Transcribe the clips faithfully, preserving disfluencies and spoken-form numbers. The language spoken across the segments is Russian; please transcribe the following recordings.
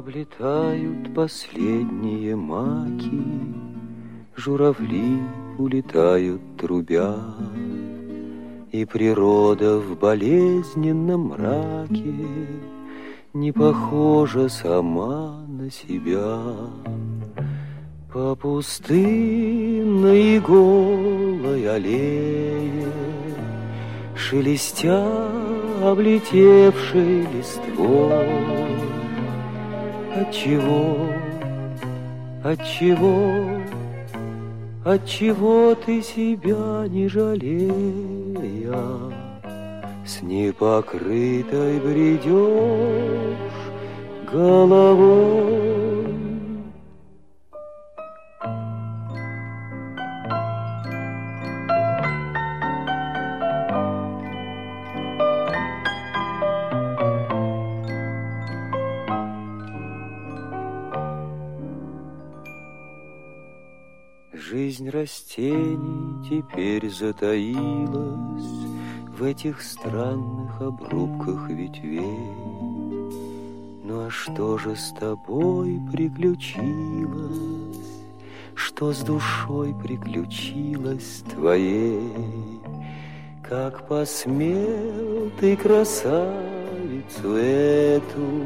Облетают последние маки, журавли улетают трубя, и природа в болезненном мраке не похожа сама на себя. По пустынной голой аллее, шелестя облетевшей листвой, отчего, отчего, отчего ты себя не жалея, с непокрытой бредешь головой? Жизнь растений теперь затаилась в этих странных обрубках ветвей. Ну а что же с тобой приключилось? Что с душой приключилось твоей? Как посмел ты красавицу эту,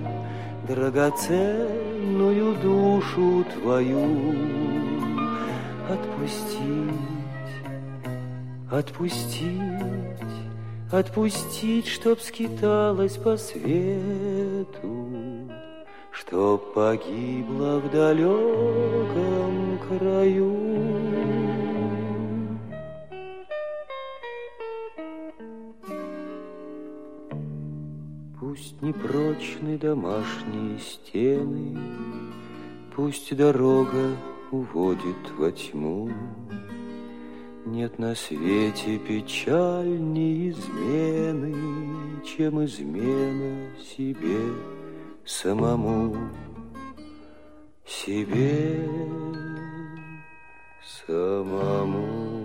драгоценную душу твою, отпустить, отпустить, отпустить, чтоб скиталась по свету, чтоб погибла в далеком краю. Пусть непрочны домашние стены, пусть дорога уводит во тьму. Нет на свете печальней измены, чем измена себе самому, себе самому.